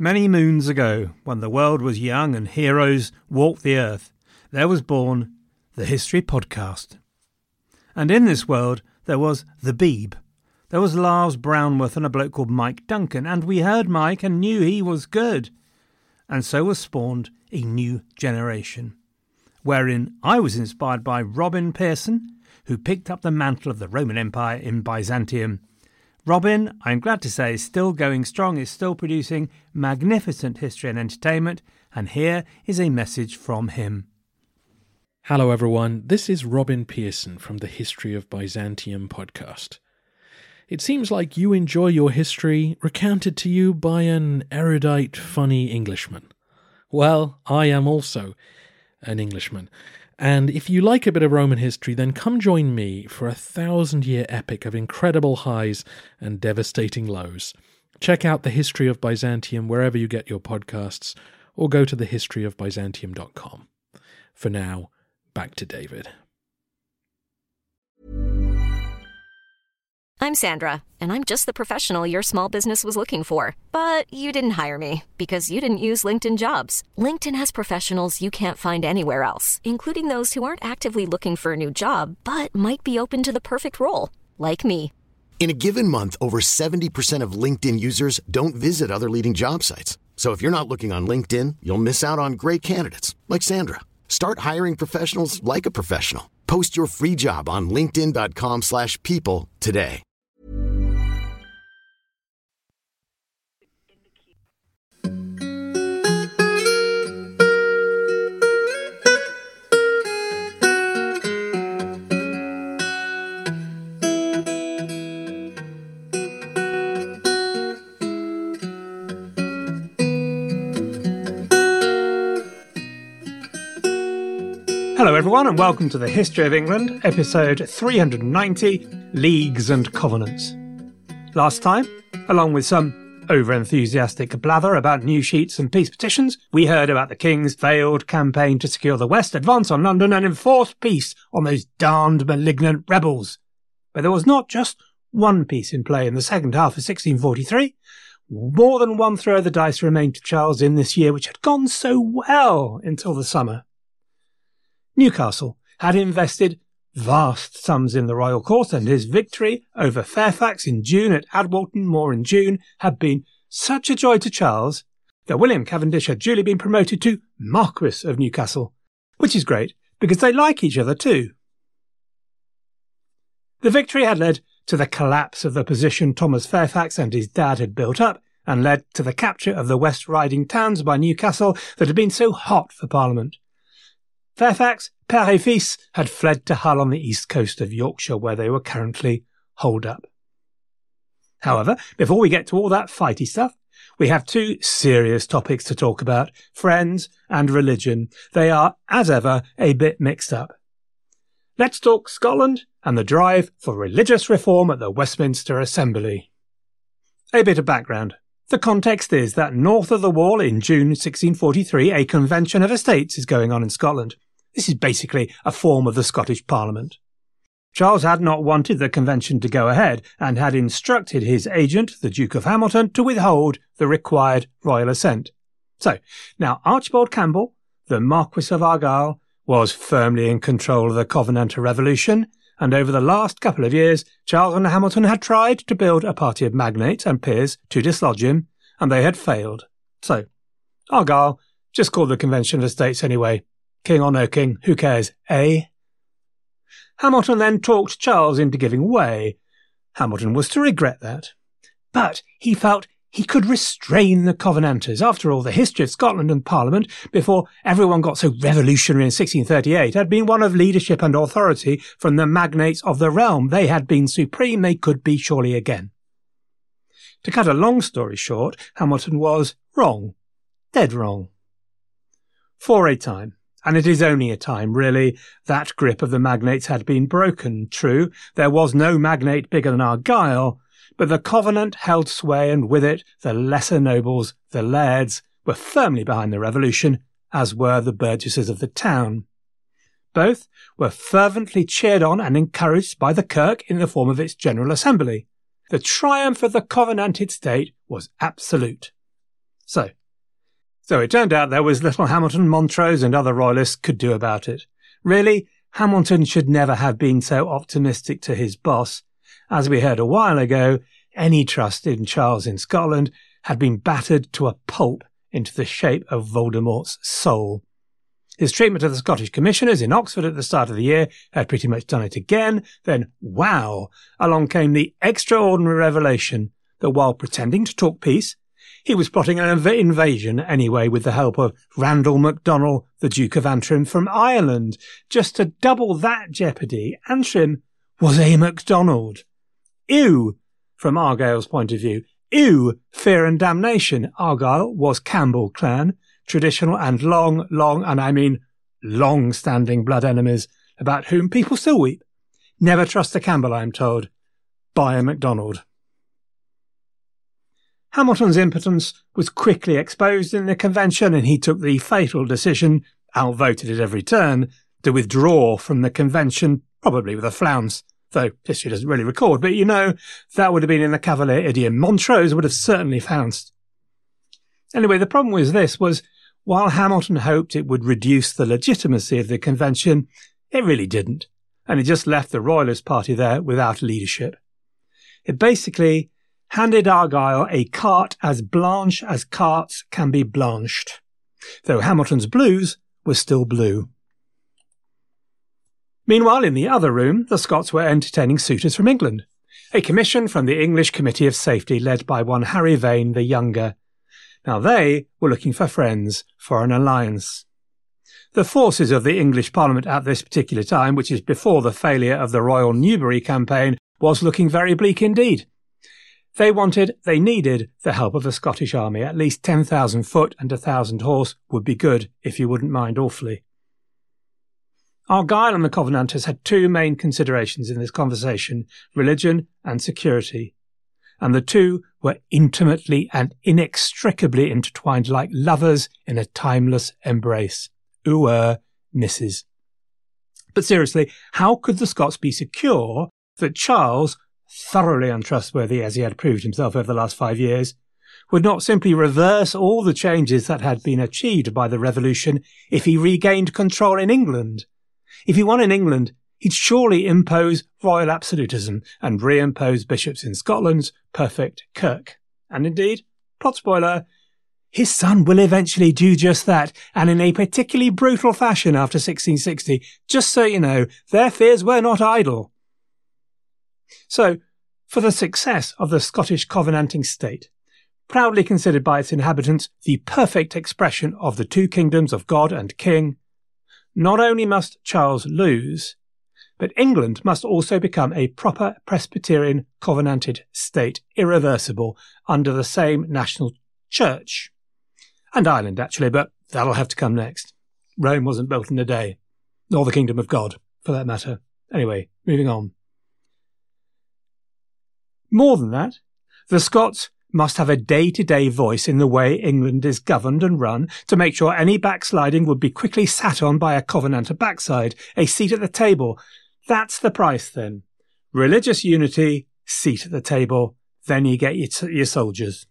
Many moons ago, when the world was young and heroes walked the earth, there was born the History Podcast. And in this world, there was the Beeb. There was Lars Brownworth and a bloke called Mike Duncan, and we heard Mike and knew he was good. And so was spawned a new generation, wherein I was inspired by Robin Pearson, who picked up the mantle of the Roman Empire in Byzantium. Robin, I'm glad to say, is still going strong, is still producing magnificent history and entertainment, and here is a message from him. Hello everyone, this is Robin Pearson from the History of Byzantium podcast. It seems like you enjoy your history recounted to you by an erudite, funny Englishman. Well, I am also an Englishman. And if you like a bit of Roman history, then come join me for a 1,000-year epic of incredible highs and devastating lows. Check out The History of Byzantium wherever you get your podcasts, or go to thehistoryofbyzantium.com. For now, back to David. I'm Sandra, and I'm just the professional your small business was looking for. But you didn't hire me, because you didn't use LinkedIn Jobs. LinkedIn has professionals you can't find anywhere else, including those who aren't actively looking for a new job, but might be open to the perfect role, like me. In a given month, over 70% of LinkedIn users don't visit other leading job sites. So if you're not looking on LinkedIn, you'll miss out on great candidates, like Sandra. Start hiring professionals like a professional. Post your free job on linkedin.com/people today. Hello everyone and welcome to the History of England, episode 390, Leagues and Covenants. Last time, along with some over-enthusiastic blather about new sheets and peace petitions, we heard about the King's failed campaign to secure the West, advance on London and enforce peace on those darned malignant rebels. But there was not just one piece in play in the second half of 1643. More than one throw of the dice remained to Charles in this year, which had gone so well until the summer. Newcastle had invested vast sums in the royal court, and his victory over Fairfax in June at Adwalton Moor in June had been such a joy to Charles that William Cavendish had duly been promoted to Marquis of Newcastle, which is great because they like each other too. The victory had led to the collapse of the position Thomas Fairfax and his dad had built up, and led to the capture of the West Riding towns by Newcastle that had been so hot for Parliament. Fairfax, père et fils, had fled to Hull on the east coast of Yorkshire, where they were currently holed up. However, before we get to all that fighty stuff, we have two serious topics to talk about: friends and religion. They are, as ever, a bit mixed up. Let's talk Scotland and the drive for religious reform at the Westminster Assembly. A bit of background. The context is that north of the Wall in June 1643, a convention of estates is going on in Scotland. This is basically a form of the Scottish Parliament. Charles had not wanted the convention to go ahead and had instructed his agent, the Duke of Hamilton, to withhold the required royal assent. So, now Archibald Campbell, the Marquis of Argyll, was firmly in control of the Covenanter Revolution, and over the last couple of years, Charles and Hamilton had tried to build a party of magnates and peers to dislodge him, and they had failed. So, Argyll just called the Convention of Estates anyway. King or no king, who cares, eh? Hamilton then talked Charles into giving way. Hamilton was to regret that. But he felt he could restrain the Covenanters. After all, the history of Scotland and Parliament, before everyone got so revolutionary in 1638, had been one of leadership and authority from the magnates of the realm. They had been supreme, they could be surely again. To cut a long story short, Hamilton was wrong. Dead wrong. For a time. And it is only a time, really, that grip of the magnates had been broken. True, there was no magnate bigger than Argyll, but the Covenant held sway, and with it the lesser nobles, the lairds, were firmly behind the revolution, as were the burgesses of the town. Both were fervently cheered on and encouraged by the Kirk in the form of its General Assembly. The triumph of the Covenanted state was absolute. So it turned out there was little Hamilton, Montrose and other royalists could do about it. Really, Hamilton should never have been so optimistic to his boss. As we heard a while ago, any trust in Charles in Scotland had been battered to a pulp into the shape of Voldemort's soul. His treatment of the Scottish commissioners in Oxford at the start of the year had pretty much done it again. Then, wow, along came the extraordinary revelation that while pretending to talk peace, he was plotting an invasion anyway with the help of Randall MacDonald, the Duke of Antrim from Ireland. Just to double that jeopardy, Antrim was a MacDonald. Ew, from Argyle's point of view. Ew, fear and damnation. Argyle was Campbell clan, traditional and long-standing blood enemies, about whom people still weep. Never trust a Campbell, I'm told. Buy a MacDonald. Hamilton's impotence was quickly exposed in the convention, and he took the fatal decision, outvoted at every turn, to withdraw from the convention, probably with a flounce, though history doesn't really record, but you know, that would have been in the Cavalier idiom. Montrose would have certainly flounced. Anyway, the problem with this was, while Hamilton hoped it would reduce the legitimacy of the convention, it really didn't, and it just left the Royalist Party there without leadership. It basically handed Argyle a carte as blanche as carts can be blanched, though Hamilton's blues were still blue. Meanwhile, in the other room, the Scots were entertaining suitors from England. A commission from the English Committee of Safety led by one Harry Vane the Younger. Now they were looking for friends for an alliance. The forces of the English Parliament at this particular time, which is before the failure of the Royal Newbury campaign, was looking very bleak indeed. They needed the help of the Scottish army. At least 10,000 foot and 1,000 horse would be good, if you wouldn't mind awfully. Argyle and the Covenanters had two main considerations in this conversation, religion and security. And the two were intimately and inextricably intertwined like lovers in a timeless embrace. Mrs. But seriously, how could the Scots be secure that Charles, thoroughly untrustworthy as he had proved himself over the last 5 years, would not simply reverse all the changes that had been achieved by the Revolution if he regained control in England? If he won in England, he'd surely impose royal absolutism and reimpose bishops in Scotland's perfect kirk. And indeed, plot spoiler, his son will eventually do just that, and in a particularly brutal fashion after 1660. Just so you know, their fears were not idle. So, for the success of the Scottish Covenanting state, proudly considered by its inhabitants the perfect expression of the two kingdoms of God and King, not only must Charles lose, but England must also become a proper Presbyterian Covenanted state, irreversible, under the same national church. And Ireland, actually, but that'll have to come next. Rome wasn't built in a day, nor the kingdom of God, for that matter. Anyway, moving on. More than that, the Scots must have a day-to-day voice in the way England is governed and run to make sure any backsliding would be quickly sat on by a Covenanter backside, a seat at the table. That's the price then. Religious unity, seat at the table, then you get your soldiers.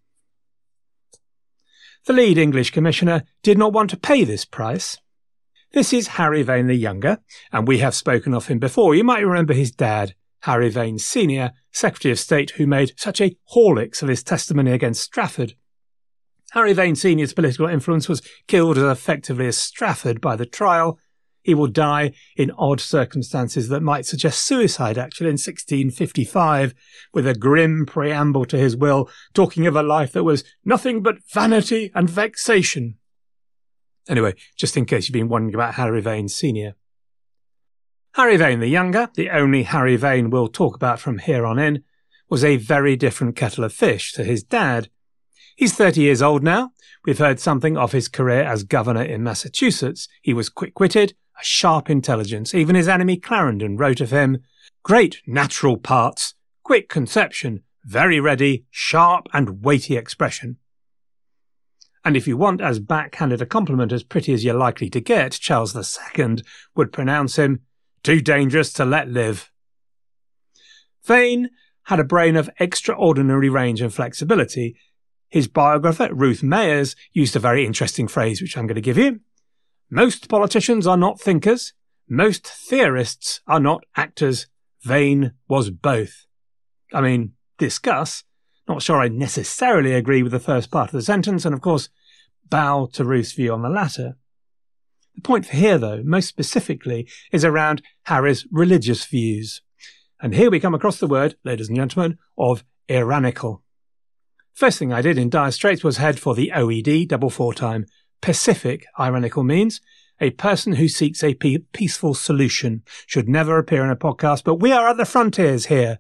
The lead English commissioner did not want to pay this price. This is Harry Vane the Younger, and we have spoken of him before. You might remember his dad, Harry Vane Sr., Secretary of State, who made such a horlicks of his testimony against Strafford. Harry Vane Sr.'s political influence was killed as effectively as Strafford by the trial. He will die in odd circumstances that might suggest suicide, actually, in 1655, with a grim preamble to his will, talking of a life that was nothing but vanity and vexation. Anyway, just in case you've been wondering about Harry Vane Sr. Harry Vane the Younger, the only Harry Vane we'll talk about from here on in, was a very different kettle of fish to his dad. He's 30 years old now. We've heard something of his career as governor in Massachusetts. He was quick-witted, a sharp intelligence. Even his enemy Clarendon wrote of him, "Great natural parts, quick conception, very ready, sharp and weighty expression." And if you want as backhanded a compliment as pretty as you're likely to get, Charles II would pronounce him too dangerous to let live. Vane had a brain of extraordinary range and flexibility. his biographer, Ruth Mayers, used a very interesting phrase, which I'm going to give you. Most politicians are not thinkers. Most theorists are not actors. Vane was both. I mean, discuss. Not sure I necessarily agree with the first part of the sentence, and of course, bow to Ruth's view on the latter. The point for here, though, most specifically, is around Harry's religious views. And here we come across the word, ladies and gentlemen, of iranical. First thing I did in Dire Straits was head for the OED, double four-time. Pacific, ironical means. A person who seeks a peaceful solution. Should never appear in a podcast, but we are at the frontiers here.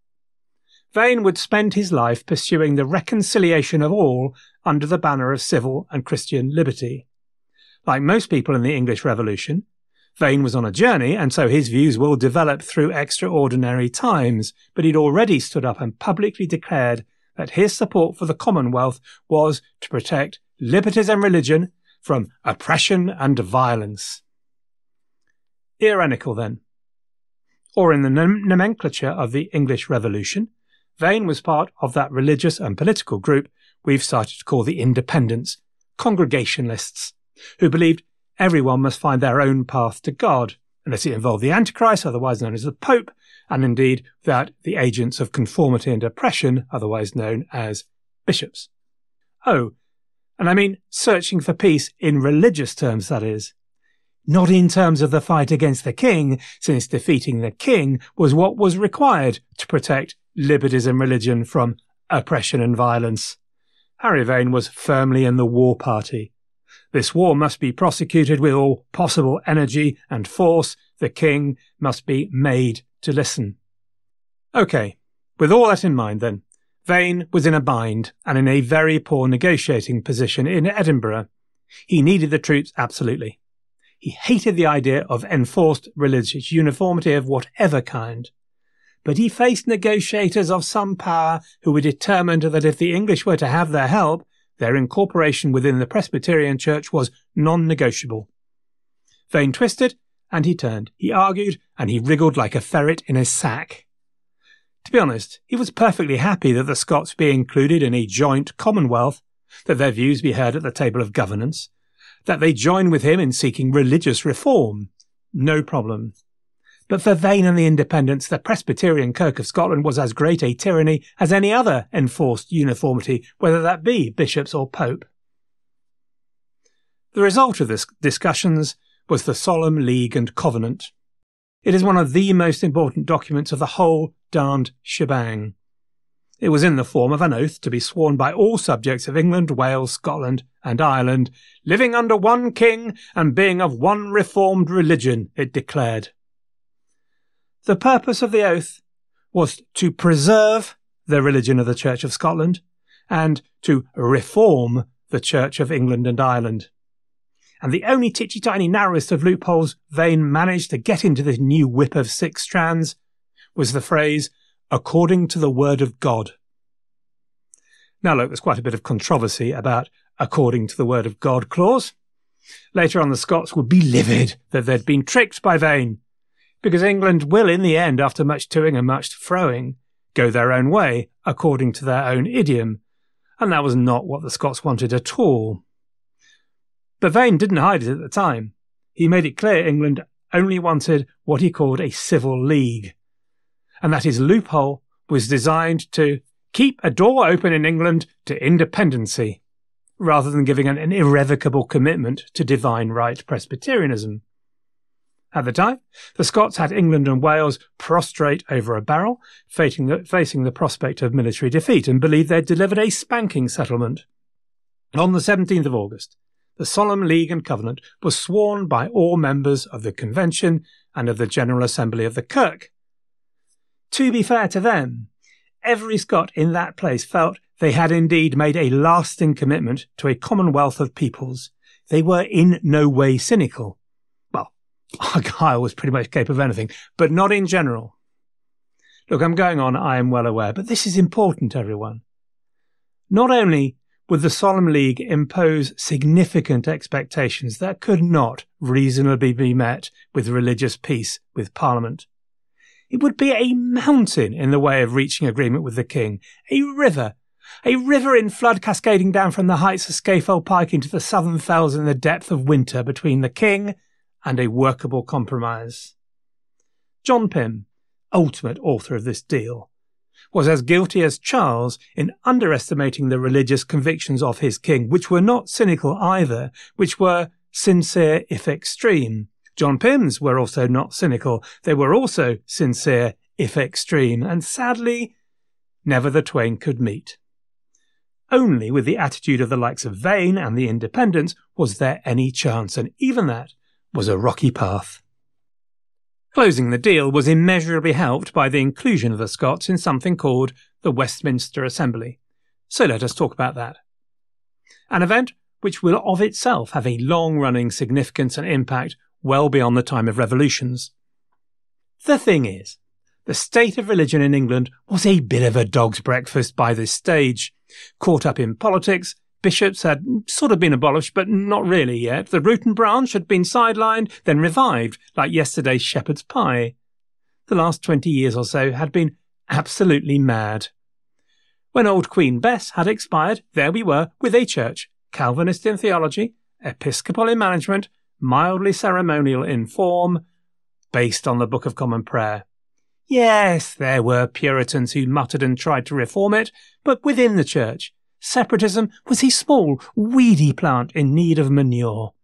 Vane would spend his life pursuing the reconciliation of all under the banner of civil and Christian liberty. Like most people in the English Revolution, Vane was on a journey, and so his views will develop through extraordinary times, but he'd already stood up and publicly declared that his support for the Commonwealth was to protect liberties and religion from oppression and violence. Iranical, then. Or in the nomenclature of the English Revolution, Vane was part of that religious and political group we've started to call the Independents, Congregationalists, who believed everyone must find their own path to God, unless it involved the Antichrist, otherwise known as the Pope, and indeed without the agents of conformity and oppression, otherwise known as bishops. Oh, and I mean searching for peace in religious terms, that is. Not in terms of the fight against the king, since defeating the king was what was required to protect liberties and religion from oppression and violence. Harry Vane was firmly in the war party. This war must be prosecuted with all possible energy and force. The king must be made to listen. OK, with all that in mind then, Vane was in a bind and in a very poor negotiating position in Edinburgh. He needed the troops absolutely. He hated the idea of enforced religious uniformity of whatever kind. But he faced negotiators of some power who were determined that if the English were to have their help, their incorporation within the Presbyterian Church was non-negotiable. Vane twisted, and he turned. He argued, and he wriggled like a ferret in a sack. To be honest, he was perfectly happy that the Scots be included in a joint Commonwealth, that their views be heard at the table of governance, that they join with him in seeking religious reform. No problem. But for Vane and the Independents, the Presbyterian Kirk of Scotland was as great a tyranny as any other enforced uniformity, whether that be bishops or pope. The result of this discussions was the Solemn League and Covenant. It is one of the most important documents of the whole darned shebang. It was in the form of an oath to be sworn by all subjects of England, Wales, Scotland and Ireland, living under one king and being of one reformed religion, it declared. The purpose of the oath was to preserve the religion of the Church of Scotland and to reform the Church of England and Ireland. And the only titchy-tiny narrowest of loopholes Vane managed to get into this new whip of 6 strands was the phrase, according to the word of God. Now look, there's quite a bit of controversy about according to the word of God clause. Later on, the Scots would be livid that they'd been tricked by Vane, because England will, in the end, after much toing and much froing, go their own way, according to their own idiom, and that was not what the Scots wanted at all. But Vane didn't hide it at the time. He made it clear England only wanted what he called a civil league, and that his loophole was designed to keep a door open in England to independency, rather than giving an irrevocable commitment to divine right Presbyterianism. At the time, the Scots had England and Wales prostrate over a barrel, facing the prospect of military defeat, and believed they'd delivered a spanking settlement. On the 17th of August, the Solemn League and Covenant was sworn by all members of the Convention and of the General Assembly of the Kirk. To be fair to them, every Scot in that place felt they had indeed made a lasting commitment to a commonwealth of peoples. They were in no way cynical. Argyll was pretty much capable of anything, but not in general. Look, I'm going on, I am well aware, but this is important, everyone. Not only would the Solemn League impose significant expectations that could not reasonably be met with religious peace with Parliament, it would be a mountain in the way of reaching agreement with the king, a river A river in flood cascading down from the heights of Scafell Pike into the southern fells in the depth of winter between the king and a workable compromise. John Pym, ultimate author of this deal, was as guilty as Charles in underestimating the religious convictions of his king, which were not cynical either, which were sincere if extreme. John Pym's were also not cynical. They were also sincere if extreme, and sadly, never the twain could meet. Only with the attitude of the likes of Vane and the Independents was there any chance, and even that was a rocky path. Closing the deal was immeasurably helped by the inclusion of the Scots in something called the Westminster Assembly. So let us talk about that. An event which will of itself have a long-running significance and impact well beyond the time of revolutions. The thing is, the state of religion in England was a bit of a dog's breakfast by this stage. Caught up in politics, bishops had sort of been abolished, but not really yet. The root and branch had been sidelined, then revived, like yesterday's shepherd's pie. The last 20 years or so had been absolutely mad. When old Queen Bess had expired, there we were with a church, Calvinist in theology, Episcopal in management, mildly ceremonial in form, based on the Book of Common Prayer. Yes, there were Puritans who muttered and tried to reform it, but within the church, separatism was a small, weedy plant in need of manure.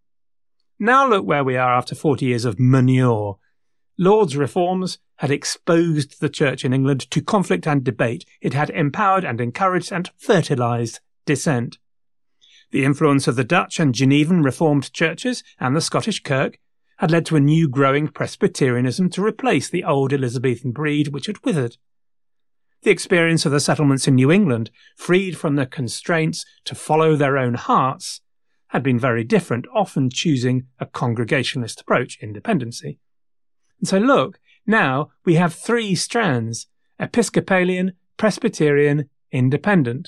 Now look where we are after 40 years of manure. Laud's reforms had exposed the church in England to conflict and debate. It had empowered and encouraged and fertilised dissent. The influence of the Dutch and Genevan Reformed churches and the Scottish Kirk had led to a new growing Presbyterianism to replace the old Elizabethan breed which had withered. The experience of the settlements in New England, freed from the constraints to follow their own hearts, had been very different, often choosing a congregationalist approach, independency. And so look, now we have three strands: Episcopalian, Presbyterian, Independent.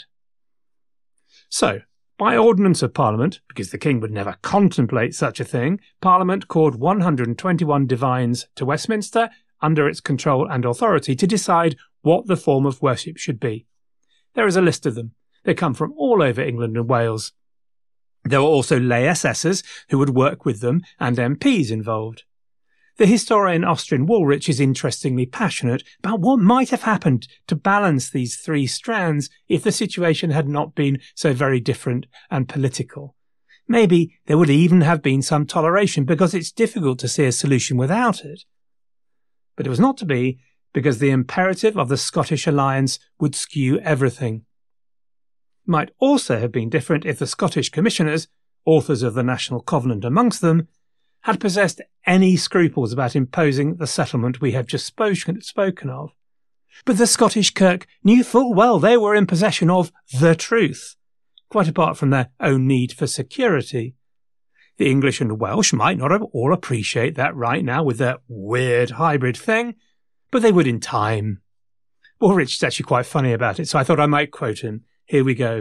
So, by ordinance of Parliament, because the King would never contemplate such a thing, Parliament called 121 divines to Westminster under its control and authority to decide what the form of worship should be. There is a list of them. They come from all over England and Wales. There were also lay assessors who would work with them and MPs involved. The historian Austin Woolrich is interestingly passionate about what might have happened to balance these three strands if the situation had not been so very different and political. Maybe there would even have been some toleration because it's difficult to see a solution without it. But it was not to be, because the imperative of the Scottish alliance would skew everything. It might also have been different if the Scottish commissioners, authors of the National Covenant amongst them, had possessed any scruples about imposing the settlement we have just spoken of. But the Scottish Kirk knew full well they were in possession of the truth, quite apart from their own need for security. The English and Welsh might not all appreciate that right now with their weird hybrid thing, but they would in time. Woolrich is actually quite funny about it, so I thought I might quote him. Here we go.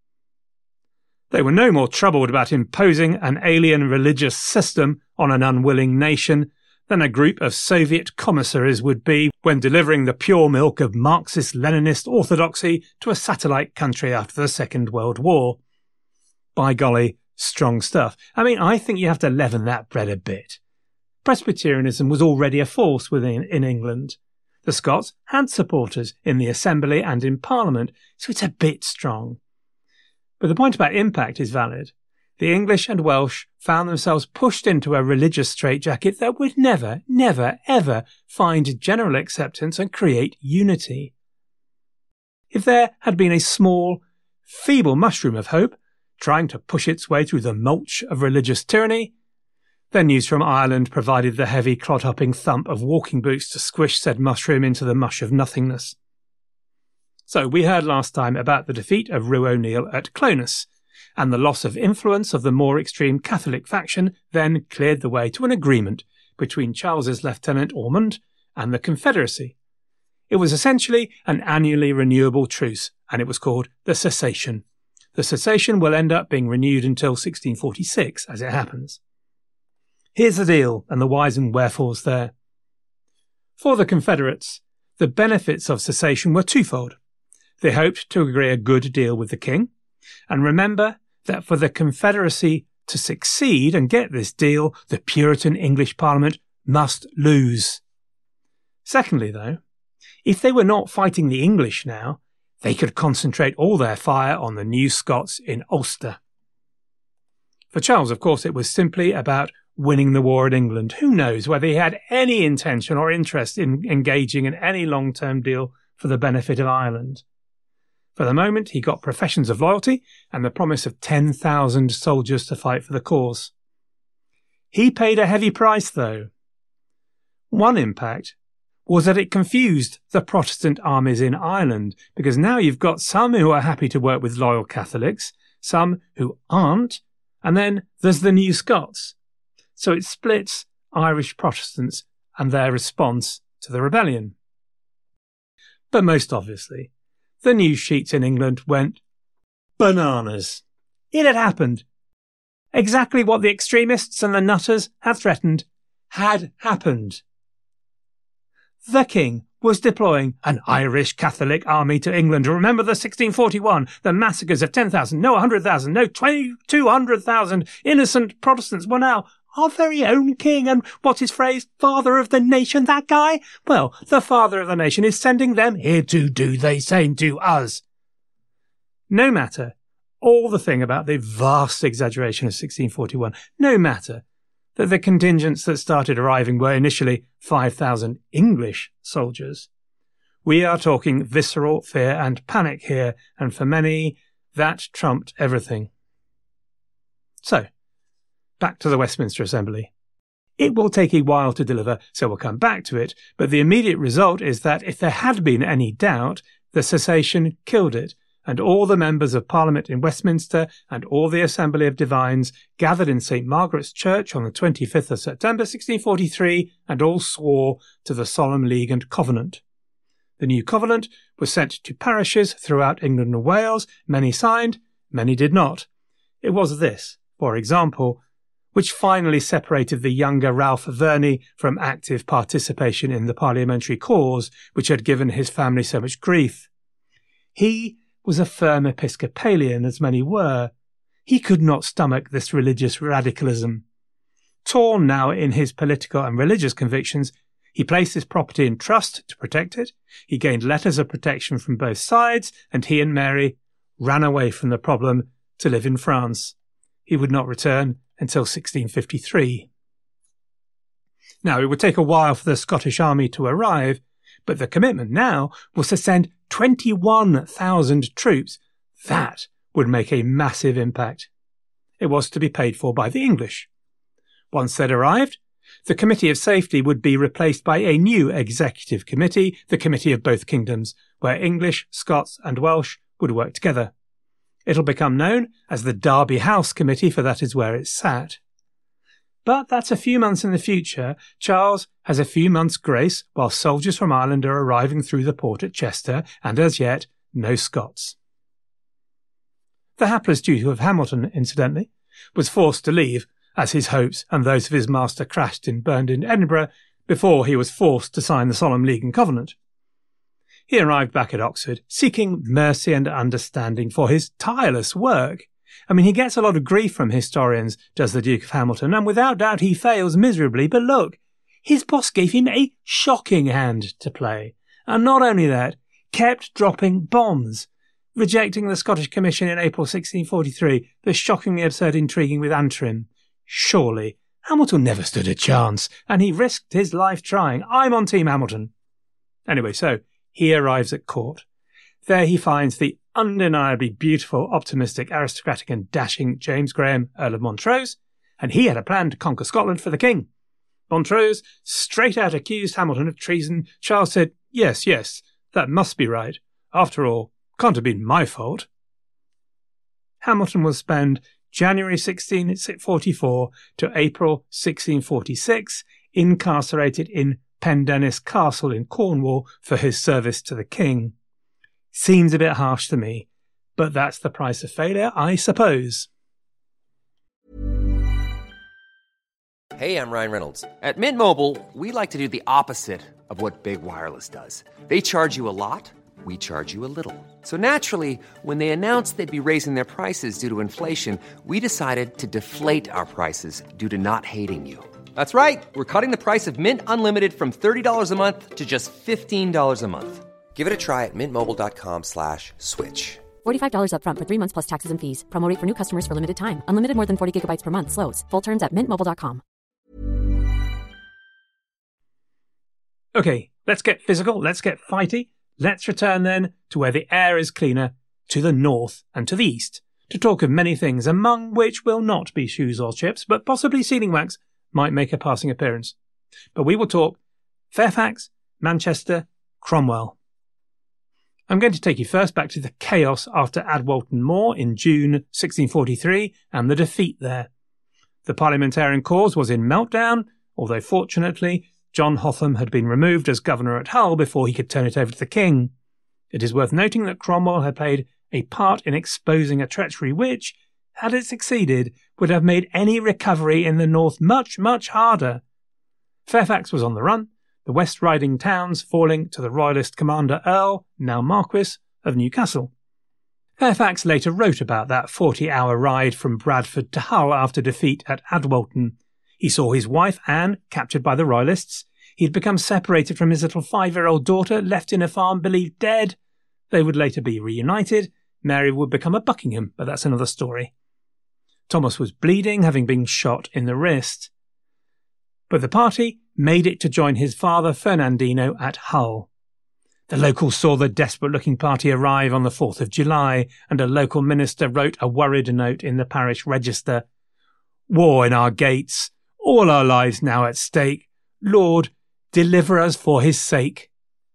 They were no more troubled about imposing an alien religious system on an unwilling nation than a group of Soviet commissaries would be when delivering the pure milk of Marxist-Leninist orthodoxy to a satellite country after the Second World War. By golly, strong stuff. I think you have to leaven that bread a bit. Presbyterianism was already a force in England. The Scots had supporters in the Assembly and in Parliament, so it's a bit strong. But the point about impact is valid. The English and Welsh found themselves pushed into a religious straitjacket that would never, ever find general acceptance and create unity. If there had been a small, feeble mushroom of hope trying to push its way through the mulch of religious tyranny, then news from Ireland provided the heavy clod-hopping thump of walking boots to squish said mushroom into the mush of nothingness. So we heard last time about the defeat of Rue O'Neill at Clonus, and the loss of influence of the more extreme Catholic faction then cleared the way to an agreement between Charles's Lieutenant Ormond and the Confederacy. It was essentially an annually renewable truce, and it was called the Cessation. The Cessation will end up being renewed until 1646, as it happens. Here's the deal and the whys and wherefores there. For the Confederates, the benefits of cessation were twofold. They hoped to agree a good deal with the king. And remember that for the Confederacy to succeed and get this deal, the Puritan English Parliament must lose. Secondly, though, if they were not fighting the English now, they could concentrate all their fire on the new Scots in Ulster. For Charles, of course, it was simply about winning the war in England. Who knows whether he had any intention or interest in engaging in any long-term deal for the benefit of Ireland. For the moment, he got professions of loyalty and the promise of 10,000 soldiers to fight for the cause. He paid a heavy price, though. One impact was that it confused the Protestant armies in Ireland, because now you've got some who are happy to work with loyal Catholics, some who aren't, and then there's the new Scots. So it splits Irish Protestants and their response to the rebellion. But most obviously, the news sheets in England went bananas. It had happened. Exactly what the extremists and the nutters had threatened had happened. The king was deploying an Irish Catholic army to England. Remember the 1641, the massacres of 10,000, no 100,000, no 200,000 innocent Protestants. Well, now, our very own king and, what's his phrase, father of the nation, that guy? Well, the father of the nation is sending them here to do the same to us. No matter all the thing about the vast exaggeration of 1641, no matter that the contingents that started arriving were initially 5,000 English soldiers. We are talking visceral fear and panic here, and for many, that trumped everything. So, back to the Westminster Assembly. It will take a while to deliver, so we'll come back to it, but the immediate result is that if there had been any doubt, the cessation killed it, and all the members of Parliament in Westminster and all the Assembly of Divines gathered in St. Margaret's Church on the 25th of September 1643 and all swore to the Solemn League and Covenant. The new covenant was sent to parishes throughout England and Wales. Many signed, many did not. It was this, for example, which finally separated the younger Ralph Verney from active participation in the parliamentary cause, which had given his family so much grief. He was a firm Episcopalian, as many were. He could not stomach this religious radicalism. Torn now in his political and religious convictions, he placed his property in trust to protect it. He gained letters of protection from both sides, and he and Mary ran away from the problem to live in France. He would not return until 1653. Now, it would take a while for the Scottish army to arrive, but the commitment now was to send 21,000 troops. That would make a massive impact. It was to be paid for by the English. Once they'd arrived, the Committee of Safety would be replaced by a new executive committee, the Committee of Both Kingdoms, where English, Scots and Welsh would work together. It'll become known as the Derby House Committee, for that is where it sat. But that's a few months in the future. Charles has a few months' grace while soldiers from Ireland are arriving through the port at Chester, and as yet, no Scots. The hapless Duke of Hamilton, incidentally, was forced to leave as his hopes and those of his master crashed and burned in Edinburgh before he was forced to sign the Solemn League and Covenant. He arrived back at Oxford, seeking mercy and understanding for his tireless work. I mean, he gets a lot of grief from historians, does the Duke of Hamilton, and without doubt he fails miserably. But look, his boss gave him a shocking hand to play. And not only that, kept dropping bombs, rejecting the Scottish Commission in April 1643, the shockingly absurd intriguing with Antrim. Surely, Hamilton never stood a chance, and he risked his life trying. I'm on Team Hamilton. Anyway, so he arrives at court. There he finds the undeniably beautiful, optimistic, aristocratic and dashing James Graham, Earl of Montrose, and he had a plan to conquer Scotland for the king. Montrose straight out accused Hamilton of treason. Charles said, yes, that must be right. After all, can't have been my fault. Hamilton will spend January 1644 to April 1646 incarcerated in Pendennis Castle in Cornwall for his service to the king. Seems a bit harsh to me, but that's the price of failure, I suppose. Hey, I'm Ryan Reynolds. At Mint Mobile, we like to do the opposite of what Big Wireless does. They charge you a lot, we charge you a little. So naturally, when they announced they'd be raising their prices due to inflation, we decided to deflate our prices due to not hating you. That's right. We're cutting the price of Mint Unlimited from $30 a month to just $15 a month. Give it a try at mintmobile.com/switch. $45 up front for 3 months plus taxes and fees. Promo rate for new customers for limited time. Unlimited more than 40 gigabytes per month. Slows full terms at mintmobile.com. Okay, let's get physical, let's get fighty. Let's return then to where the air is cleaner, to the north and to the east, to talk of many things, among which will not be shoes or chips, but possibly sealing wax might make a passing appearance. But we will talk Fairfax, Manchester, Cromwell. I'm going to take you first back to the chaos after Adwalton Moor in June 1643 and the defeat there. The parliamentarian cause was in meltdown, although fortunately John Hotham had been removed as governor at Hull before he could turn it over to the king. It is worth noting that Cromwell had played a part in exposing a treachery which, had it succeeded, would have made any recovery in the north much, much harder. Fairfax was on the run, the West Riding towns falling to the royalist commander Earl, now Marquis, of Newcastle. Fairfax later wrote about that 40-hour ride from Bradford to Hull after defeat at Adwalton. He saw his wife Anne captured by the royalists. He had become separated from his little 5-year-old daughter, left in a farm, believed dead. They would later be reunited. Mary would become a Buckingham, but that's another story. Thomas was bleeding, having been shot in the wrist. But the party made it to join his father Fernandino at Hull. The locals saw the desperate-looking party arrive on the 4th of July, and a local minister wrote a worried note in the parish register. "War in our gates, all our lives now at stake. Lord, deliver us for his sake."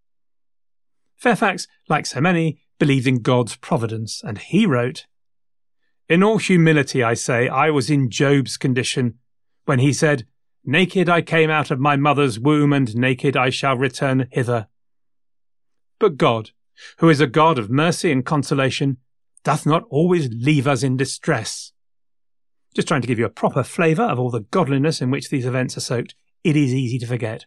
Fairfax, like so many, believed in God's providence, and he wrote, "In all humility I say I was in Job's condition, when he said, 'Naked I came out of my mother's womb, and naked I shall return hither.' But God, who is a God of mercy and consolation, doth not always leave us in distress." Just trying to give you a proper flavour of all the godliness in which these events are soaked, it is easy to forget.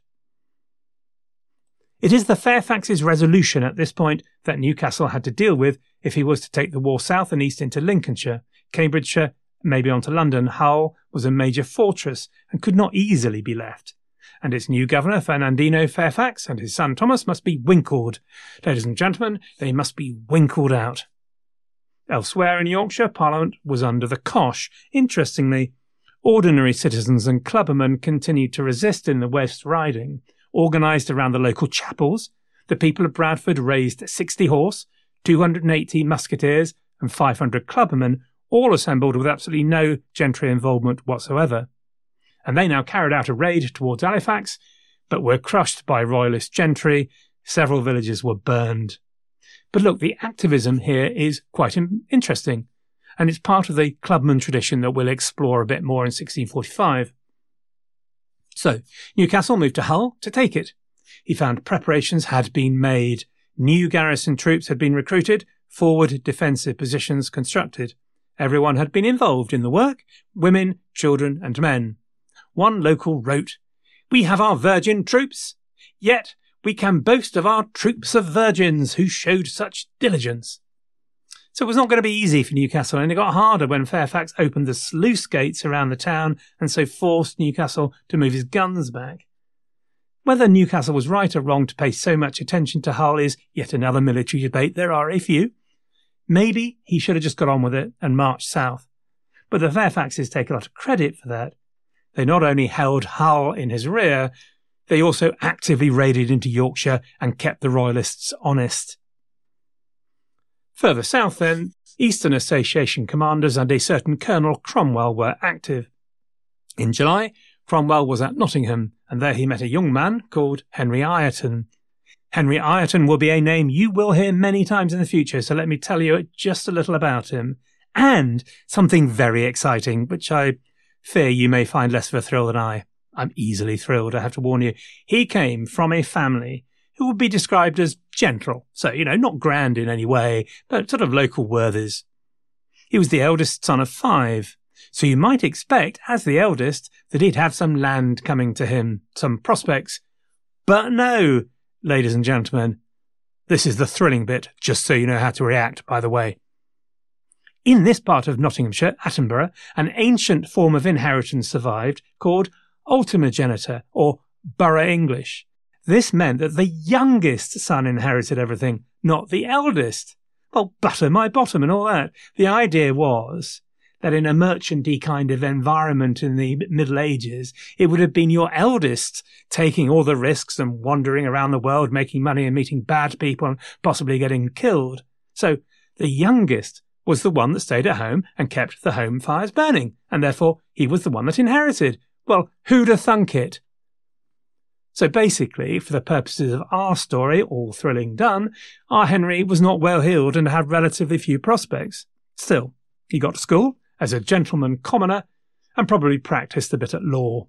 It is the Fairfax's resolution at this point that Newcastle had to deal with if he was to take the war south and east into Lincolnshire, Cambridgeshire, maybe on to London. Hull was a major fortress and could not easily be left. And its new governor, Fernandino Fairfax, and his son Thomas must be winkled. Ladies and gentlemen, they must be winkled out. Elsewhere in Yorkshire, Parliament was under the cosh. Interestingly, ordinary citizens and clubbermen continued to resist in the West Riding. Organised around the local chapels, the people of Bradford raised 60 horse, 280 musketeers and 500 clubbermen, all assembled with absolutely no gentry involvement whatsoever. And they now carried out a raid towards Halifax, but were crushed by royalist gentry. Several villages were burned. But look, the activism here is quite interesting, and it's part of the clubman tradition that we'll explore a bit more in 1645. So, Newcastle moved to Hull to take it. He found preparations had been made. New garrison troops had been recruited, forward defensive positions constructed. Everyone had been involved in the work, women, children and men. One local wrote, "We have our virgin troops, yet we can boast of our troops of virgins who showed such diligence." So it was not going to be easy for Newcastle, and it got harder when Fairfax opened the sluice gates around the town and so forced Newcastle to move his guns back. Whether Newcastle was right or wrong to pay so much attention to Hull is yet another military debate. There are a few. Maybe he should have just got on with it and marched south. But the Fairfaxes take a lot of credit for that. They not only held Hull in his rear, they also actively raided into Yorkshire and kept the royalists honest. Further south then, Eastern Association commanders and a certain Colonel Cromwell were active. In July, Cromwell was at Nottingham, and there he met a young man called Henry Ireton. Henry Ireton will be a name you will hear many times in the future, so let me tell you just a little about him. And something very exciting, which I fear you may find less of a thrill than I. I'm easily thrilled, I have to warn you. He came from a family who would be described as gentle, so, not grand in any way, but sort of local worthies. He was the eldest son of 5, so you might expect, as the eldest, that he'd have some land coming to him, some prospects. But no, ladies and gentlemen, This is the thrilling bit, just so you know how to react, by the way. In this part of Nottinghamshire, Attenborough, an ancient form of inheritance survived called ultimogenita, or Borough English. This meant that the youngest son inherited everything, not the eldest. Well, butter my bottom and all that. The idea was that in a merchanty kind of environment in the Middle Ages, it would have been your eldest taking all the risks and wandering around the world, making money and meeting bad people and possibly getting killed. So the youngest was the one that stayed at home and kept the home fires burning, and therefore he was the one that inherited. Well, who'd have thunk it? So basically, for the purposes of our story, all thrilling done, our Henry was not well heeled and had relatively few prospects. Still, he got to school as a gentleman commoner and probably practised a bit at law.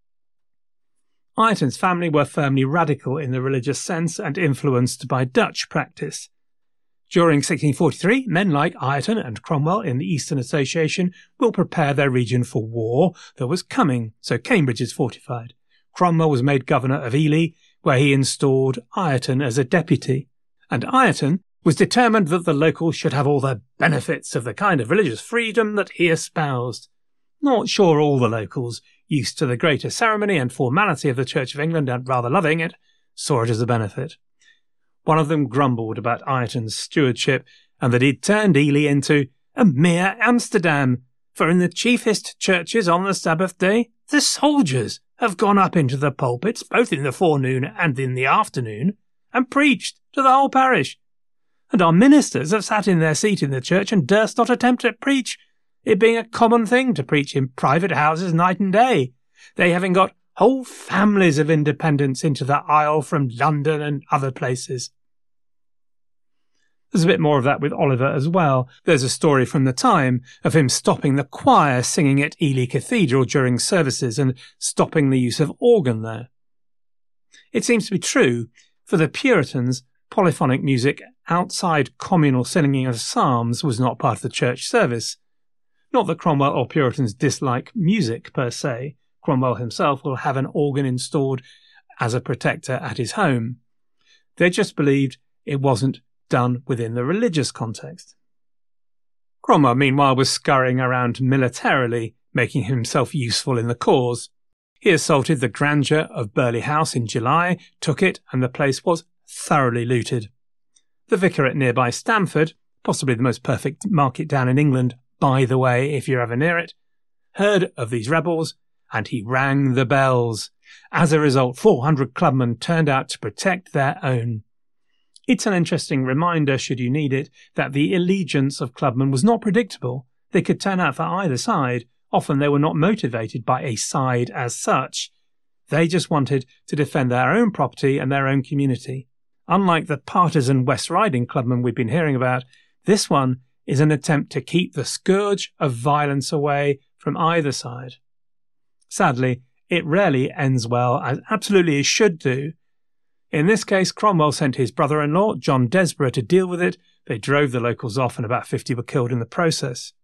Ireton's family were firmly radical in the religious sense and influenced by Dutch practice. During 1643, men like Ireton and Cromwell in the Eastern Association will prepare their region for war that was coming, so Cambridge is fortified. Cromwell was made governor of Ely, where he installed Ireton as a deputy, and Ireton was determined that the locals should have all the benefits of the kind of religious freedom that he espoused. Not sure all the locals, used to the greater ceremony and formality of the Church of England and rather loving it, saw it as a benefit. One of them grumbled about Ireton's stewardship and that he'd turned Ely into a mere Amsterdam, for in the chiefest churches on the Sabbath day, the soldiers have gone up into the pulpits, both in the forenoon and in the afternoon, and preached to the whole parish. And our ministers have sat in their seat in the church and durst not attempt to preach, it being a common thing to preach in private houses night and day, they having got whole families of independents into the Isle from London and other places. There's a bit more of that with Oliver as well. There's a story from the time of him stopping the choir singing at Ely Cathedral during services and stopping the use of organ there. It seems to be true, for the Puritans, polyphonic music outside communal singing of psalms was not part of the church service. Not that Cromwell or Puritans dislike music per se. Cromwell himself will have an organ installed as a protector at his home. They just believed it wasn't done within the religious context. Cromwell, meanwhile, was scurrying around militarily, making himself useful in the cause. He assaulted the grandeur of Burghley House in July, took it, and the place was thoroughly looted. The vicar at nearby Stamford, possibly the most perfect market town in England, by the way, if you're ever near it, heard of these rebels, and he rang the bells. As a result, 400 clubmen turned out to protect their own. It's an interesting reminder, should you need it, that the allegiance of clubmen was not predictable. They could turn out for either side. Often they were not motivated by a side as such. They just wanted to defend their own property and their own community. Unlike the partisan West Riding clubmen we've been hearing about, this one is an attempt to keep the scourge of violence away from either side. Sadly, it rarely ends well, as absolutely it should do. In this case, Cromwell sent his brother-in-law, John Desborough, to deal with it. They drove the locals off and about 50 were killed in the process.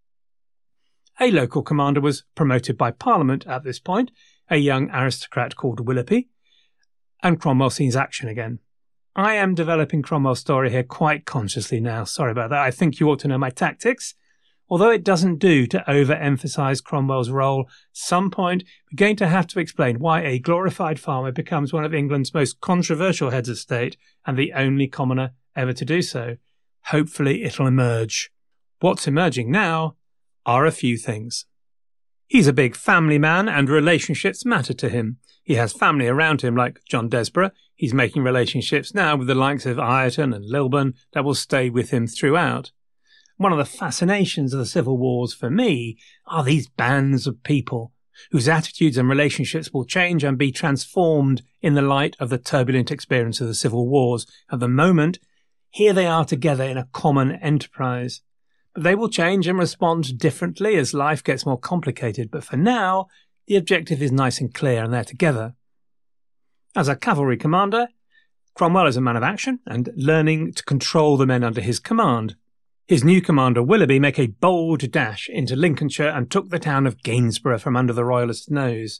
A local commander was promoted by Parliament at this point, a young aristocrat called Willoughby, and Cromwell sees action again. I am developing Cromwell's story here quite consciously now. Sorry about that. I think you ought to know my tactics. Although it doesn't do to overemphasise Cromwell's role, some point we're going to have to explain why a glorified farmer becomes one of England's most controversial heads of state and the only commoner ever to do so. Hopefully it'll emerge. What's emerging now are a few things. He's a big family man and relationships matter to him. He has family around him like John Desborough. He's making relationships now with the likes of Ireton and Lilburn that will stay with him throughout. One of the fascinations of the civil wars for me are these bands of people whose attitudes and relationships will change and be transformed in the light of the turbulent experience of the civil wars. At the moment, here they are together in a common enterprise. But they will change and respond differently as life gets more complicated. But for now, the objective is nice and clear and they're together. As a cavalry commander, Cromwell is a man of action and learning to control the men under his command. His new commander, Willoughby, make a bold dash into Lincolnshire and took the town of Gainsborough from under the Royalist nose.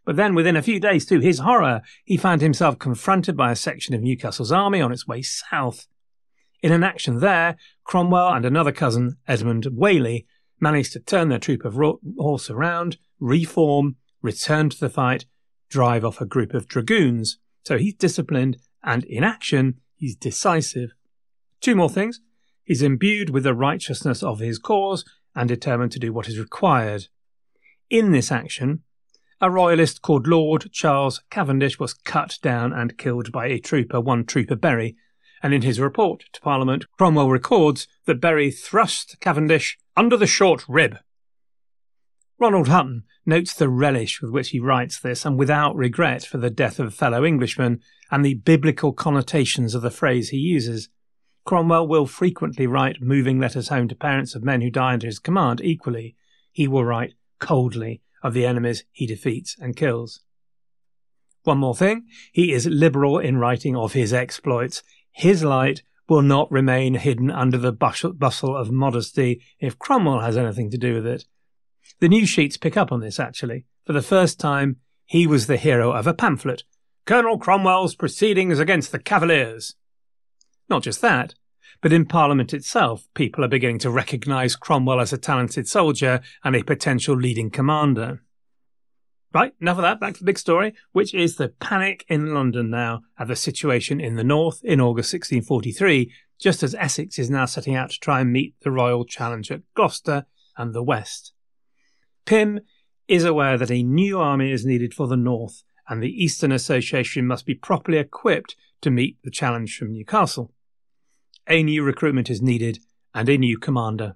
But then within a few days, to his horror, he found himself confronted by a section of Newcastle's army on its way south. In an action there, Cromwell and another cousin, Edmund Whaley, managed to turn their troop of horse around, reform, return to the fight, drive off a group of dragoons. So he's disciplined, and in action, he's decisive. Two more things. He's imbued with the righteousness of his cause and determined to do what is required. In this action, a royalist called Lord Charles Cavendish was cut down and killed by a trooper, one Trooper Berry, and in his report to Parliament, Cromwell records that Berry thrust Cavendish under the short rib. Ronald Hutton notes the relish with which he writes this, and without regret for the death of fellow Englishmen and the biblical connotations of the phrase he uses. Cromwell will frequently write moving letters home to parents of men who die under his command. Equally, he will write coldly of the enemies he defeats and kills. One more thing, he is liberal in writing of his exploits. His light will not remain hidden under the bustle of modesty if Cromwell has anything to do with it. The news sheets pick up on this, actually. For the first time, he was the hero of a pamphlet, Colonel Cromwell's Proceedings Against the Cavaliers. Not just that, but in Parliament itself, people are beginning to recognise Cromwell as a talented soldier and a potential leading commander. Right, enough of that, back to the big story, which is the panic in London now at the situation in the north in August 1643, just as Essex is now setting out to try and meet the royal challenge at Gloucester and the west. Pym is aware that a new army is needed for the north, and the Eastern Association must be properly equipped to meet the challenge from Newcastle. A new recruitment is needed, and a new commander.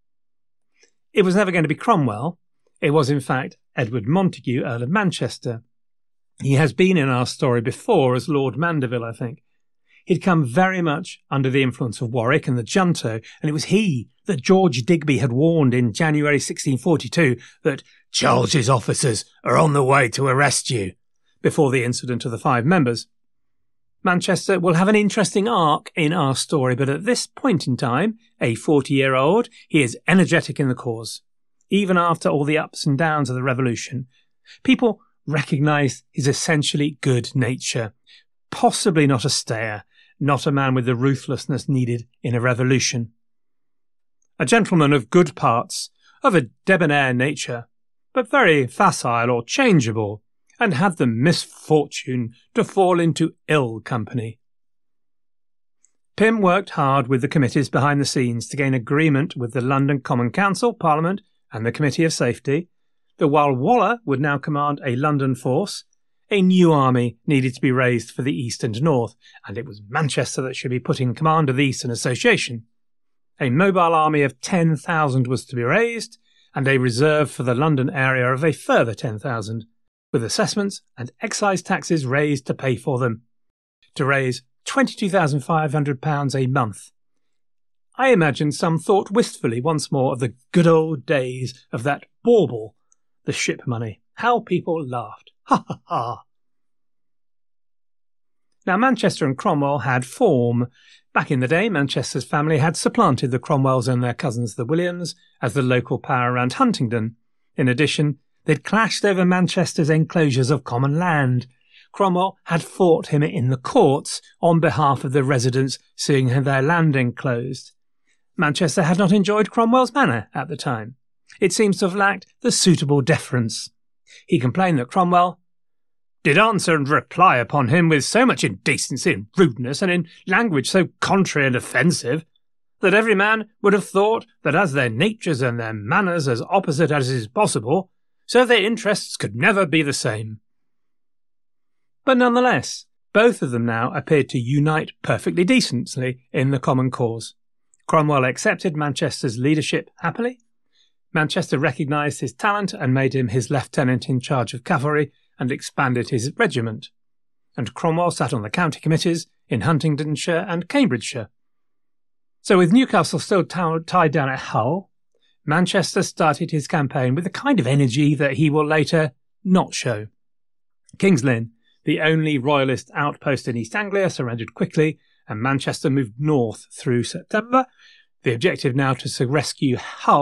It was never going to be Cromwell. It was, in fact, Edward Montague, Earl of Manchester. He has been in our story before as Lord Mandeville, I think. He'd come very much under the influence of Warwick and the junto, and it was he that George Digby had warned in January 1642 that Charles's officers are on the way to arrest you, before the incident of the 5 members. Manchester will have an interesting arc in our story, but at this point in time, a 40-year-old, he is energetic in the cause. Even after all the ups and downs of the revolution, people recognise his essentially good nature. Possibly not a stayer, not a man with the ruthlessness needed in a revolution. A gentleman of good parts, of a debonair nature, but very facile or changeable, and had the misfortune to fall into ill company. Pym worked hard with the committees behind the scenes to gain agreement with the London Common Council, Parliament, and the Committee of Safety, that while Waller would now command a London force, a new army needed to be raised for the East and North, and it was Manchester that should be put in command of the Eastern Association. A mobile army of 10,000 was to be raised, and a reserve for the London area of a further 10,000, with assessments and excise taxes raised to pay for them, to raise £22,500 a month. I imagine some thought wistfully once more of the good old days of that bauble, the ship money. How people laughed. Ha ha ha. Now Manchester and Cromwell had form. Back in the day, Manchester's family had supplanted the Cromwells and their cousins the Williams as the local power around Huntingdon. In addition, they'd clashed over Manchester's enclosures of common land. Cromwell had fought him in the courts on behalf of the residents seeing their land enclosed. Manchester had not enjoyed Cromwell's manner at the time. It seems to have lacked the suitable deference. He complained that Cromwell did answer and reply upon him with so much indecency and rudeness, and in language so contrary and offensive, that every man would have thought that as their natures and their manners as opposite as is possible, so their interests could never be the same. But nonetheless, both of them now appeared to unite perfectly decently in the common cause. Cromwell accepted Manchester's leadership happily. Manchester recognised his talent and made him his lieutenant in charge of cavalry and expanded his regiment. And Cromwell sat on the county committees in Huntingdonshire and Cambridgeshire. So with Newcastle still tied down at Hull, Manchester started his campaign with the kind of energy that he will later not show. King's Lynn, the only royalist outpost in East Anglia, surrendered quickly, and Manchester moved north through September. The objective now to rescue Hull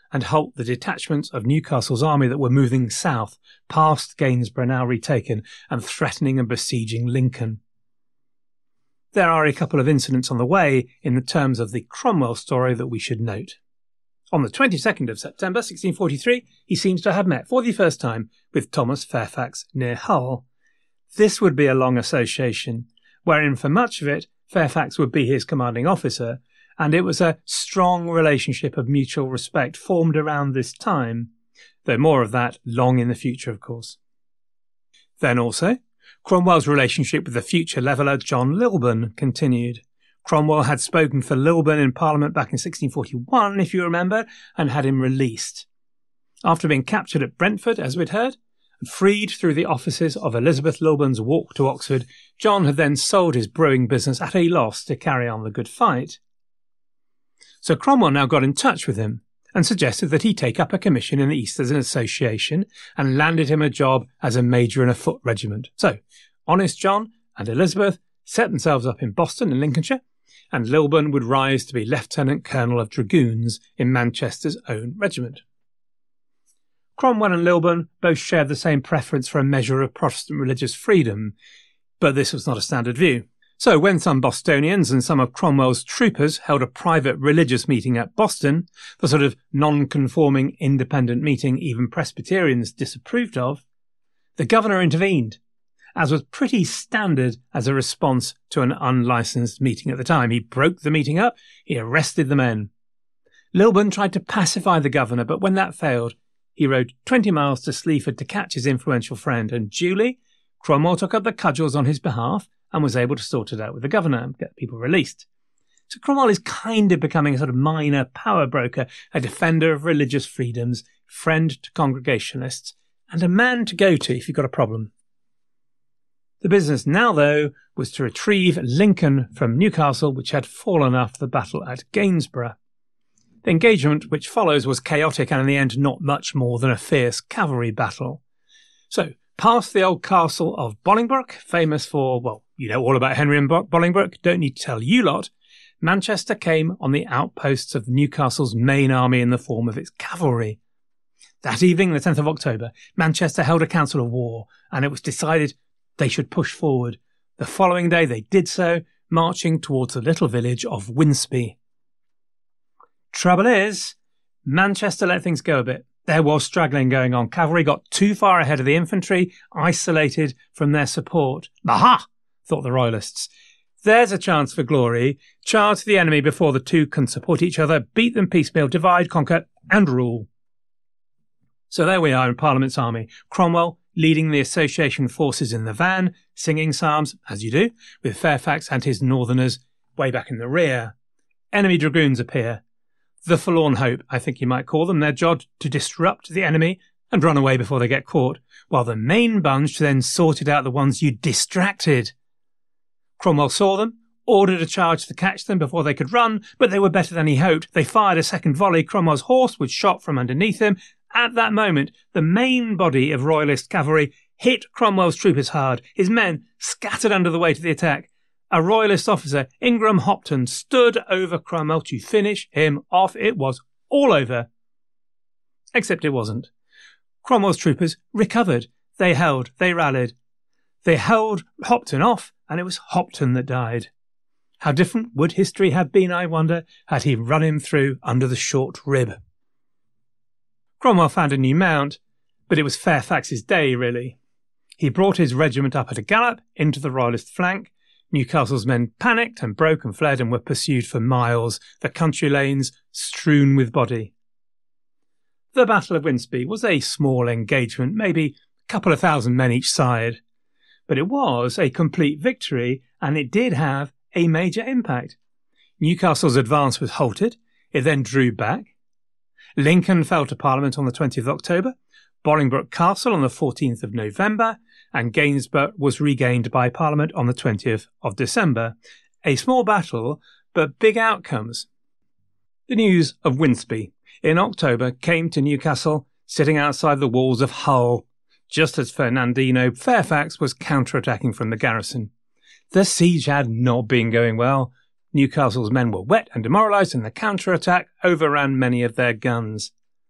and halt the detachments of Newcastle's army that were moving south, past Gainsborough now retaken, and threatening and besieging Lincoln. There are a couple of incidents on the way in the terms of the Cromwell story that we should note. On the 22nd of September 1643, he seems to have met for the first time with Thomas Fairfax near Hull. This would be a long association, wherein for much of it Fairfax would be his commanding officer, and it was a strong relationship of mutual respect formed around this time, though more of that long in the future, of course. Then also, Cromwell's relationship with the future leveller John Lilburne continued. Cromwell had spoken for Lilburne in Parliament back in 1641, if you remember, and had him released. After being captured at Brentford, as we'd heard, and freed through the offices of Elizabeth Lilburne's walk to Oxford, John had then sold his brewing business at a loss to carry on the good fight. So Cromwell now got in touch with him and suggested that he take up a commission in the East as an association and landed him a job as a major in a foot regiment. So, honest John and Elizabeth set themselves up in Boston in Lincolnshire, and Lilburne would rise to be Lieutenant Colonel of Dragoons in Manchester's own regiment. Cromwell and Lilburne both shared the same preference for a measure of Protestant religious freedom, but this was not a standard view. So when some Bostonians and some of Cromwell's troopers held a private religious meeting at Boston, the sort of non-conforming independent meeting even Presbyterians disapproved of, the governor intervened, as was pretty standard as a response to an unlicensed meeting at the time. He broke the meeting up, he arrested the men. Lilburne tried to pacify the governor, but when that failed, he rode 20 miles to Sleaford to catch his influential friend, and duly, Cromwell took up the cudgels on his behalf and was able to sort it out with the governor and get people released. So Cromwell is kind of becoming a sort of minor power broker, a defender of religious freedoms, friend to Congregationalists, and a man to go to if you've got a problem. The business now, though, was to retrieve Lincoln from Newcastle, which had fallen after the battle at Gainsborough. The engagement which follows was chaotic and in the end not much more than a fierce cavalry battle. So, past the old castle of Bolingbroke, famous for, well, you know all about Henry and Bolingbroke, don't need to tell you lot, Manchester came on the outposts of Newcastle's main army in the form of its cavalry. That evening, the 10th of October, Manchester held a council of war, and it was decided they should push forward. The following day they did so, marching towards the little village of Winsby. Trouble is, Manchester let things go a bit. There was struggling going on. Cavalry got too far ahead of the infantry, isolated from their support. Aha! Thought the Royalists. There's a chance for glory. Charge the enemy before the two can support each other, beat them piecemeal, divide, conquer, and rule. So there we are in Parliament's army. Cromwell leading the association forces in the van, singing psalms, as you do, with Fairfax and his northerners way back in the rear. Enemy dragoons appear. The forlorn hope, I think you might call them, their job to disrupt the enemy and run away before they get caught, while the main bunch then sorted out the ones you distracted. Cromwell saw them, ordered a charge to catch them before they could run, but they were better than he hoped. They fired a second volley. Cromwell's horse was shot from underneath him. At that moment, the main body of Royalist cavalry hit Cromwell's troopers hard. His men scattered under the weight of the attack. A Royalist officer, Ingram Hopton, stood over Cromwell to finish him off. It was all over. Except it wasn't. Cromwell's troopers recovered. They held. They rallied. They held Hopton off, and it was Hopton that died. How different would history have been, I wonder, had he run him through under the short rib? Cromwell found a new mount, but it was Fairfax's day, really. He brought his regiment up at a gallop into the Royalist flank. Newcastle's men panicked and broke and fled and were pursued for miles, the country lanes strewn with body. The Battle of Winsby was a small engagement, maybe a couple of thousand men each side. But it was a complete victory, and it did have a major impact. Newcastle's advance was halted. It then drew back. Lincoln fell to Parliament on the 20th of October, Bolingbroke Castle on the 14th of November, and Gainsborough was regained by Parliament on the 20th of December. A small battle, but big outcomes. The news of Winsby in October came to Newcastle, sitting outside the walls of Hull, just as Ferdinando Fairfax was counter-attacking from the garrison. The siege had not been going well. Newcastle's men were wet and demoralised, and the counter-attack overran many of their guns.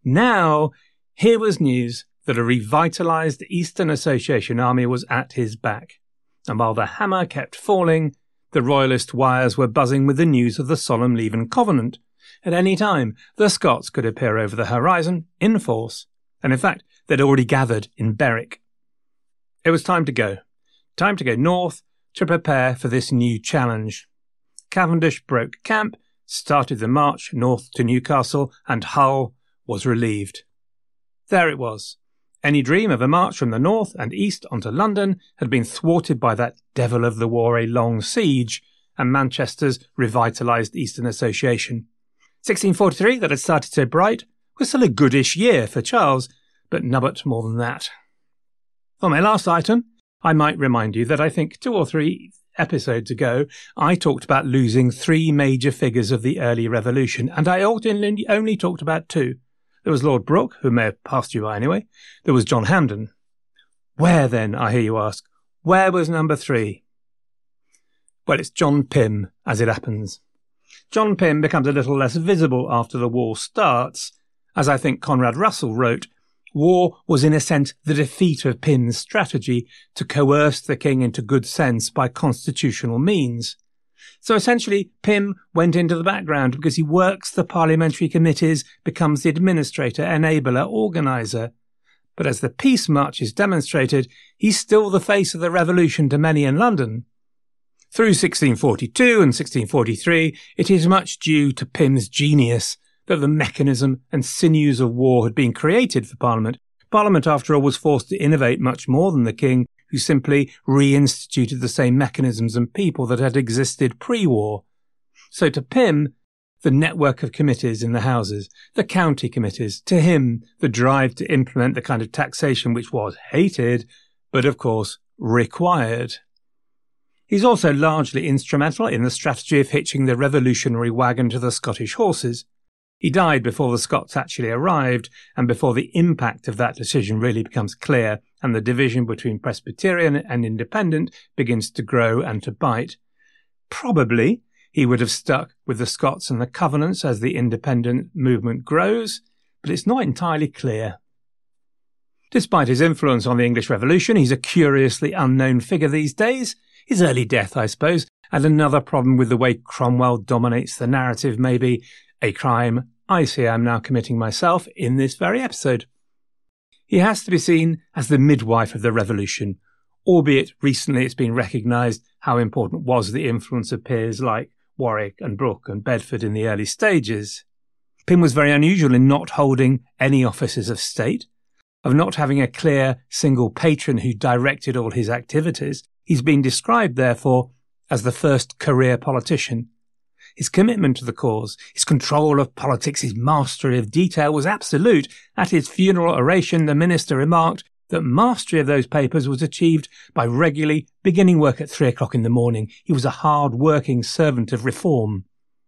Now, here was news that a revitalised Eastern Association army was at his back. And while the hammer kept falling, the royalist wires were buzzing with the news of the Solemn Leave and Covenant. At any time, the Scots could appear over the horizon in force. And in fact, they'd already gathered in Berwick. It was time to go. Time to go north to prepare for this new challenge. Cavendish broke camp, started the march north to Newcastle, and Hull was relieved. There it was. Any dream of a march from the north and east onto London had been thwarted by that devil of the war, a long siege, and Manchester's revitalised Eastern Association. 1643, that had started so bright, was still a goodish year for Charles, but nubbut more than that. For my last item, I might remind you that I think 2 or 3 episodes ago, I talked about losing 3 major figures of the early revolution, and I only talked about 2. There was Lord Brooke, who may have passed you by anyway. There was John Hampden. Where then, I hear you ask? Where was number 3? Well, it's John Pym, as it happens. John Pym becomes a little less visible after the war starts. As I think Conrad Russell wrote, war was in a sense the defeat of Pym's strategy to coerce the king into good sense by constitutional means. So essentially, Pym went into the background because he works the parliamentary committees, becomes the administrator, enabler, organiser. But as the peace marches demonstrated, he's still the face of the revolution to many in London. Through 1642 and 1643, it is much due to Pym's genius that the mechanism and sinews of war had been created for Parliament. Parliament, after all, was forced to innovate much more than the king, who simply reinstituted the same mechanisms and people that had existed pre-war. So to Pym, the network of committees in the houses, the county committees, to him, the drive to implement the kind of taxation which was hated, but of course required. He's also largely instrumental in the strategy of hitching the revolutionary wagon to the Scottish horses. He died before the Scots actually arrived, and before the impact of that decision really becomes clear, and the division between Presbyterian and Independent begins to grow and to bite. Probably he would have stuck with the Scots and the Covenants as the Independent movement grows, but it's not entirely clear. Despite his influence on the English Revolution, he's a curiously unknown figure these days. His early death, I suppose, and another problem with the way Cromwell dominates the narrative, maybe a crime I see I'm now committing myself in this very episode. He has to be seen as the midwife of the revolution, albeit recently it's been recognised how important was the influence of peers like Warwick and Brooke and Bedford in the early stages. Pym was very unusual in not holding any offices of state, of not having a clear single patron who directed all his activities. He's been described, therefore, as the first career politician. His commitment to the cause, his control of politics, his mastery of detail was absolute. At his funeral oration, the minister remarked that mastery of those papers was achieved by regularly beginning work at 3 o'clock in the morning. He was a hard-working servant of reform.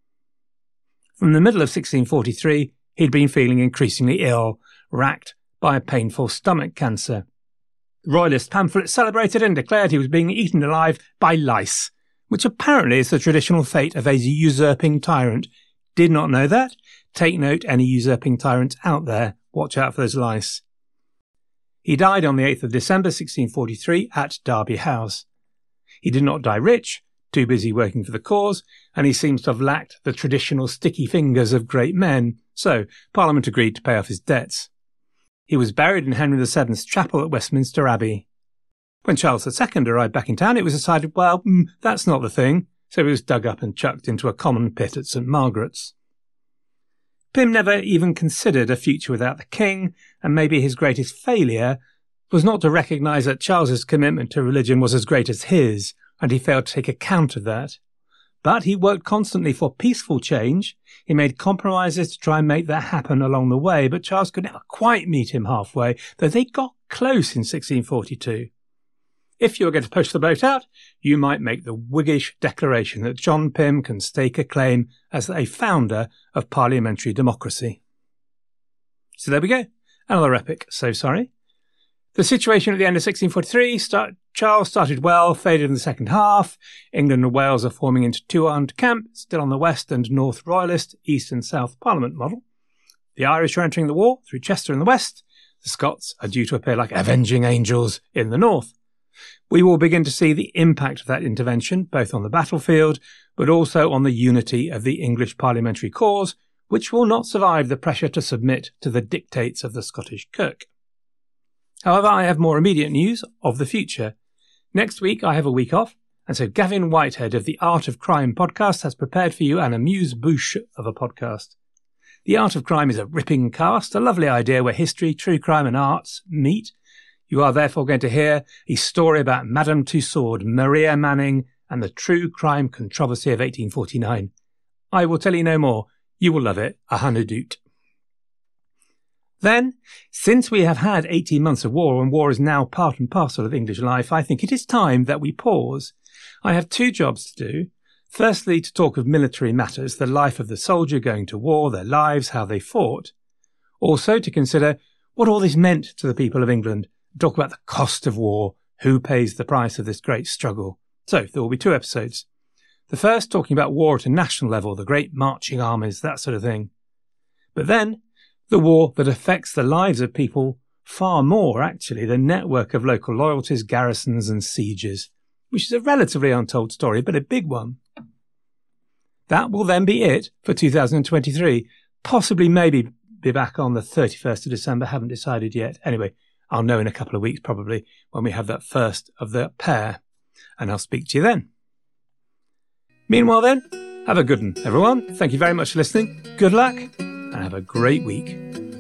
From the middle of 1643, he'd been feeling increasingly ill, racked by a painful stomach cancer. Royalist pamphlets celebrated and declared he was being eaten alive by lice, which apparently is the traditional fate of a usurping tyrant. Did not know that? Take note, any usurping tyrants out there. Watch out for those lice. He died on the 8th of December 1643 at Derby House. He did not die rich, too busy working for the cause, and he seems to have lacked the traditional sticky fingers of great men, so Parliament agreed to pay off his debts. He was buried in Henry VII's chapel at Westminster Abbey. When Charles II arrived back in town, it was decided, well, that's not the thing, so he was dug up and chucked into a common pit at St Margaret's. Pym never even considered a future without the king, and maybe his greatest failure was not to recognise that Charles's commitment to religion was as great as his, and he failed to take account of that. But he worked constantly for peaceful change. He made compromises to try and make that happen along the way, but Charles could never quite meet him halfway, though they got close in 1642. If you were going to push the boat out, you might make the Whiggish declaration that John Pym can stake a claim as a founder of parliamentary democracy. So there we go. Another epic, so sorry. The situation at the end of 1643, Charles started well, faded in the second half. England and Wales are forming into 2 armed camps, still on the West and North Royalist, East and South Parliament model. The Irish are entering the war through Chester in the west. The Scots are due to appear like avenging angels in the north. We will begin to see the impact of that intervention, both on the battlefield, but also on the unity of the English parliamentary cause, which will not survive the pressure to submit to the dictates of the Scottish Kirk. However, I have more immediate news of the future. Next week, I have a week off, and so Gavin Whitehead of the Art of Crime podcast has prepared for you an amuse-bouche of a podcast. The Art of Crime is a ripping cast, a lovely idea where history, true crime and arts meet. You are therefore going to hear a story about Madame Tussaud, Maria Manning, and the true crime controversy of 1849. I will tell you no more. You will love it. A hanadoot. Then, since we have had 18 months of war and war is now part and parcel of English life, I think it is time that we pause. I have two jobs to do. Firstly, to talk of military matters, the life of the soldier going to war, their lives, how they fought. Also to consider what all this meant to the people of England. Talk about the cost of war, who pays the price of this great struggle. So there will be two episodes. The first talking about war at a national level, the great marching armies, that sort of thing. But then, the war that affects the lives of people far more, actually, the network of local loyalties, garrisons and sieges, which is a relatively untold story, but a big one. That will then be it for 2023. Possibly maybe be back on the 31st of December, haven't decided yet. Anyway, I'll know in a couple of weeks probably when we have that first of the pair, and I'll speak to you then. Meanwhile then, have a good one, everyone. Thank you very much for listening. Good luck, and have a great week.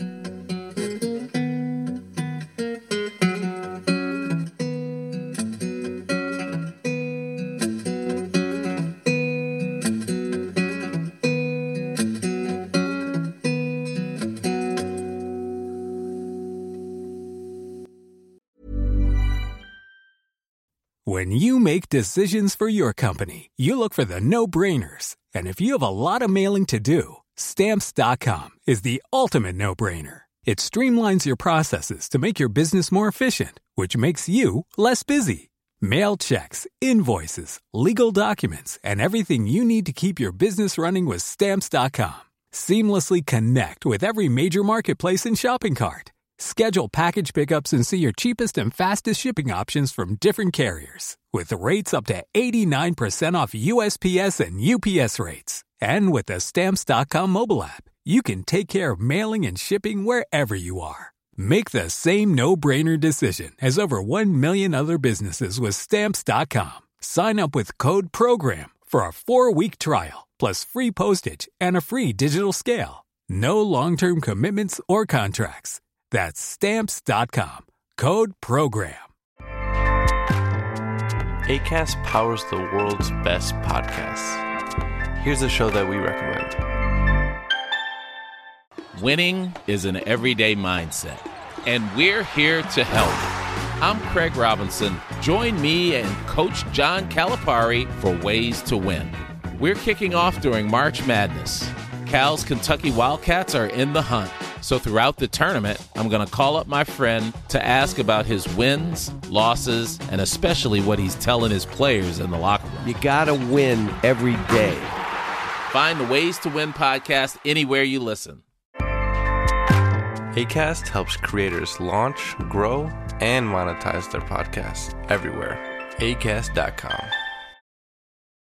When you make decisions for your company, you look for the no-brainers. And if you have a lot of mailing to do, Stamps.com is the ultimate no-brainer. It streamlines your processes to make your business more efficient, which makes you less busy. Mail checks, invoices, legal documents, and everything you need to keep your business running with Stamps.com. Seamlessly connect with every major marketplace and shopping cart. Schedule package pickups and see your cheapest and fastest shipping options from different carriers, with rates up to 89% off USPS and UPS rates. And with the Stamps.com mobile app, you can take care of mailing and shipping wherever you are. Make the same no-brainer decision as over 1 million other businesses with Stamps.com. Sign up with code PROGRAM for a 4-week trial, plus free postage and a free digital scale. No long-term commitments or contracts. That's Stamps.com. Code PROGRAM. Acast powers the world's best podcasts. Here's a show that we recommend. Winning is an everyday mindset, and we're here to help. I'm Craig Robinson. Join me and Coach John Calipari for Ways to Win. We're kicking off during March Madness. Cal's Kentucky Wildcats are in the hunt. So throughout the tournament, I'm going to call up my friend to ask about his wins, losses, and especially what he's telling his players in the locker room. You got to win every day. Find the Ways to Win podcast anywhere you listen. Acast helps creators launch, grow, and monetize their podcasts everywhere. Acast.com.